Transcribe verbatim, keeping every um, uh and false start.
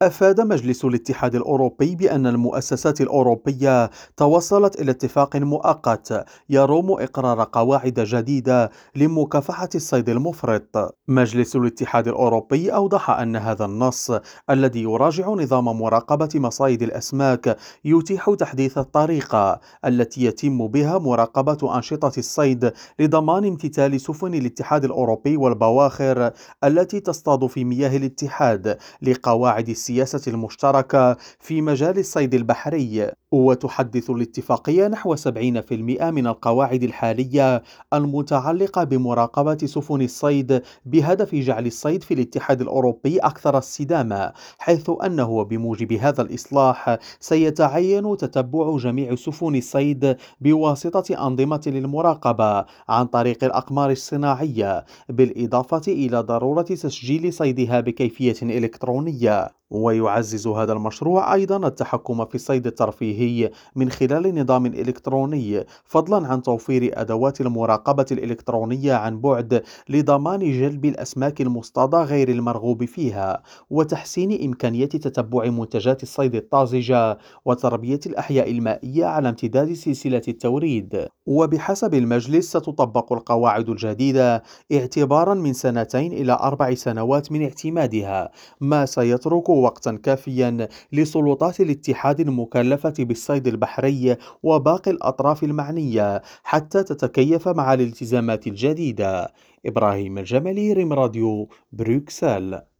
أفاد مجلس الاتحاد الأوروبي بأن المؤسسات الأوروبية توصلت إلى اتفاق مؤقت يروم إقرار قواعد جديدة لمكافحة الصيد المفرط. مجلس الاتحاد الأوروبي أوضح أن هذا النص الذي يراجع نظام مراقبة مصايد الأسماك يتيح تحديث الطريقة التي يتم بها مراقبة أنشطة الصيد لضمان امتثال سفن الاتحاد الأوروبي والبواخر التي تصطاد في مياه الاتحاد لقواعد السياسة المشتركة في مجال الصيد البحري. وتحدث الاتفاقية نحو سبعين بالمئة من القواعد الحالية المتعلقة بمراقبة سفن الصيد بهدف جعل الصيد في الاتحاد الأوروبي أكثر استدامة، حيث أنه بموجب هذا الإصلاح سيتعين تتبع جميع سفن الصيد بواسطة أنظمة للمراقبة عن طريق الأقمار الصناعية، بالإضافة إلى ضرورة تسجيل صيدها بكيفية إلكترونية. ويعزز هذا المشروع أيضا التحكم في الصيد الترفيهي من خلال نظام إلكتروني، فضلا عن توفير أدوات المراقبة الإلكترونية عن بعد لضمان جلب الأسماك المصطادة غير المرغوب فيها، وتحسين إمكانية تتبع منتجات الصيد الطازجة وتربية الأحياء المائية على امتداد سلسلة التوريد. وبحسب المجلس ستطبق القواعد الجديدة اعتبارا من سنتين إلى أربع سنوات من اعتمادها، ما سيترك وقتا كافيا لسلطات الاتحاد المكلفة بالصيد البحري وباقي الأطراف المعنية حتى تتكيف مع الالتزامات الجديدة. إبراهيم الجمالي، ريم راديو، بروكسل.